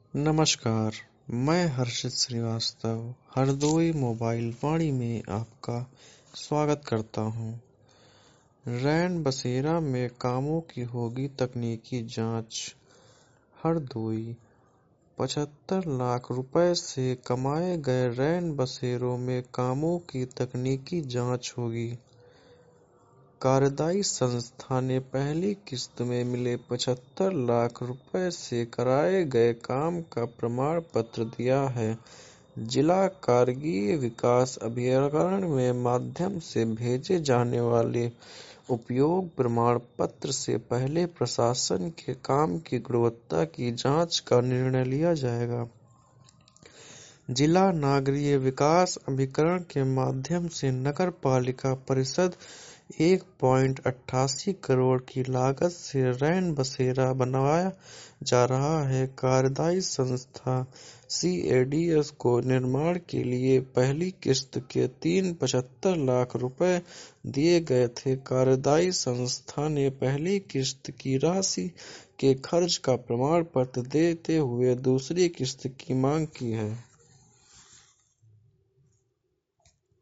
नमस्कार, मैं हर्षित श्रीवास्तव हरदोई मोबाइल वाणी में आपका स्वागत करता हूं। रैन बसेरा में कामों की होगी तकनीकी जांच। हरदोई 75 लाख रुपए से कमाए गए रैन बसेरों में कामों की तकनीकी जांच होगी। कार्यदायी संस्था ने पहली किस्त में मिले 75 लाख रुपए से कराए गए काम का प्रमाण पत्र दिया है। जिला कारागार विकास अभिकरण के माध्यम से भेजे जाने वाले उपयोग प्रमाण पत्र से पहले प्रशासन के काम की गुणवत्ता की जांच का निर्णय लिया जाएगा। जिला नागरिक विकास अभिकरण के माध्यम से नगर पालिका परिषद 1.88 करोड़ की लागत से रैन बसेरा बनवाया जा रहा है। कार्यदायी संस्था CADS को निर्माण के लिए पहली किस्त के 75 लाख रुपए दिए गए थे। कार्यदायी संस्था ने पहली किस्त की राशि के खर्च का प्रमाण पत्र देते हुए दूसरी किस्त की मांग की है।